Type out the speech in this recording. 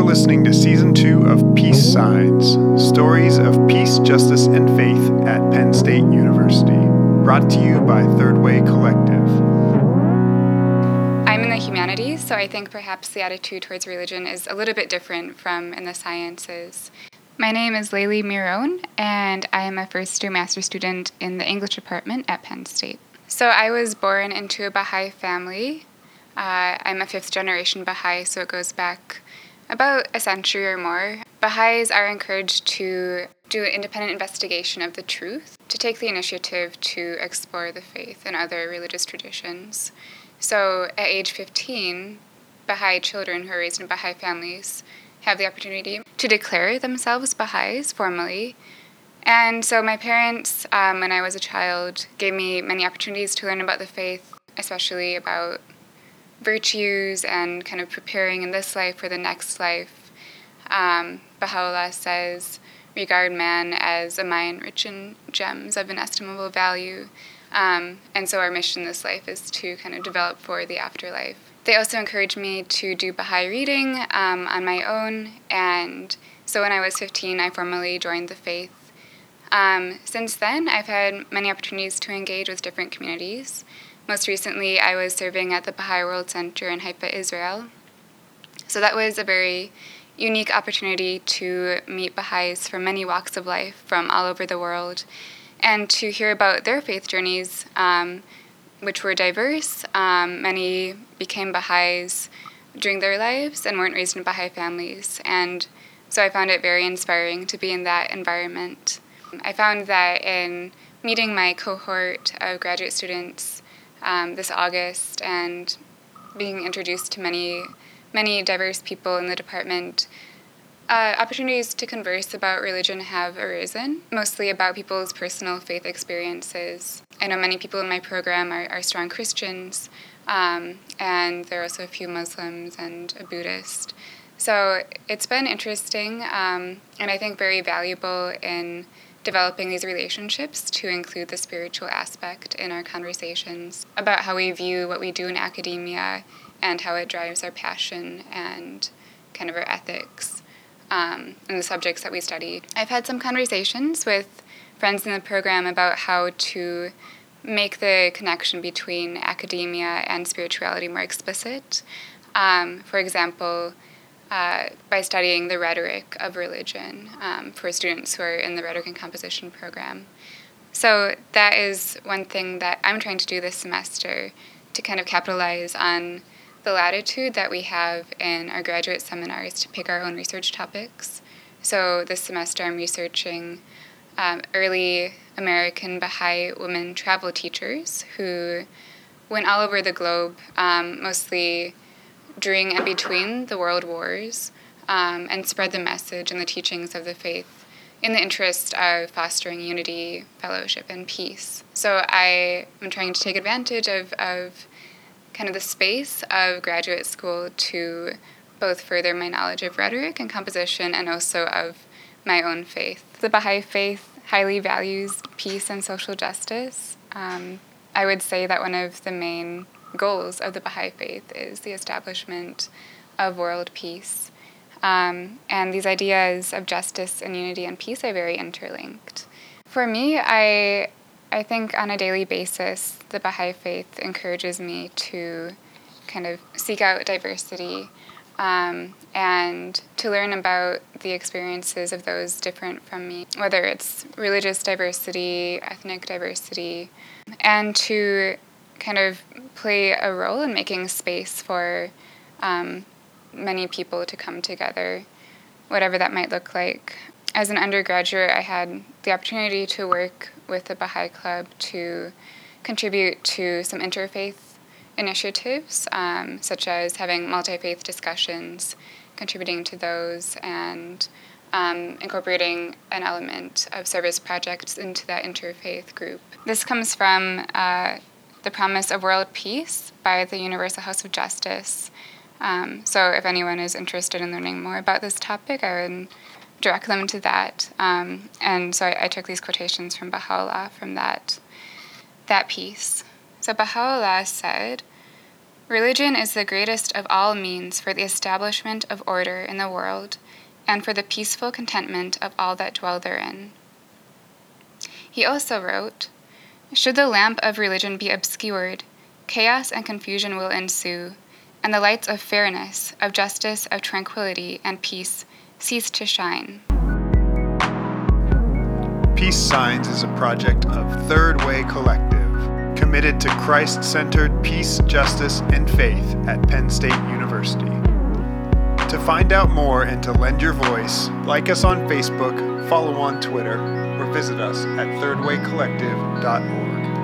listening to Season 2 of Peace Signs, Stories of Peace, Justice, and Faith at Penn State University, brought to you by Third Way Collective. I'm in the humanities, so I think perhaps the attitude towards religion is a little bit different from in the sciences. My name is Layli Miron, and I am a first-year master's student in the English department at Penn State. So I was born into a Baha'i family. I'm a fifth-generation Baha'i, so it goes back about a century or more. Baha'is are encouraged to do an independent investigation of the truth, to take the initiative to explore the faith and other religious traditions. So at age 15, Baha'i children who are raised in Baha'i families have the opportunity to declare themselves Baha'is formally. And so my parents, when I was a child, gave me many opportunities to learn about the faith, especially about virtues and kind of preparing in this life for the next life. Baha'u'llah says, regard man as a mine rich in gems of inestimable value. And so our mission in this life is to kind of develop for the afterlife. They also encouraged me to do Baha'i reading on my own. And so when I was 15, I formally joined the faith. Since then, I've had many opportunities to engage with different communities. Most recently, I was serving at the Baha'i World Center in Haifa, Israel. So that was a very unique opportunity to meet Baha'is from many walks of life from all over the world and to hear about their faith journeys, which were diverse. Many became Baha'is during their lives and weren't raised in Baha'i families. And so I found it very inspiring to be in that environment. I found that in meeting my cohort of graduate students this August and being introduced to many diverse people in the department, opportunities to converse about religion have arisen, mostly about people's personal faith experiences. I know many people in my program are strong Christians, and there are also a few Muslims and a Buddhist. So it's been interesting, and I think very valuable in developing these relationships to include the spiritual aspect in our conversations about how we view what we do in academia and how it drives our passion and kind of our ethics and the subjects that we study. I've had some conversations with friends in the program about how to make the connection between academia and spirituality more explicit. For example, by studying the rhetoric of religion for students who are in the rhetoric and composition program. So that is one thing that I'm trying to do this semester to kind of capitalize on the latitude that we have in our graduate seminars to pick our own research topics. So this semester I'm researching early American Baha'i women travel teachers who went all over the globe, mostly during and between the world wars, and spread the message and the teachings of the faith in the interest of fostering unity, fellowship, and peace. So I am trying to take advantage of kind of the space of graduate school to both further my knowledge of rhetoric and composition and also of my own faith. The Baha'i faith highly values peace and social justice. I would say that one of the main goals of the Baha'i faith is the establishment of world peace. And these ideas of justice and unity and peace are very interlinked. For me, I think on a daily basis, the Baha'i faith encourages me to kind of seek out diversity and to learn about the experiences of those different from me, whether it's religious diversity, ethnic diversity, and to kind of play a role in making space for many people to come together, whatever that might look like. As an undergraduate, I had the opportunity to work with the Baha'i Club to contribute to some interfaith initiatives, such as having multi-faith discussions, contributing to those, and incorporating an element of service projects into that interfaith group. This comes from The Promise of World Peace by the Universal House of Justice. So if anyone is interested in learning more about this topic, I would direct them to that. And so I took these quotations from Baha'u'llah from that piece. So Baha'u'llah said, Religion is the greatest of all means for the establishment of order in the world and for the peaceful contentment of all that dwell therein. He also wrote, "Should the lamp of religion be obscured, chaos and confusion will ensue, and the lights of fairness, of justice, of tranquility, and peace cease to shine." Peace Signs is a project of Third Way Collective, committed to Christ-centered peace, justice, and faith at Penn State University. To find out more and to lend your voice, like us on Facebook, follow on Twitter, or visit us at thirdwaycollective.org.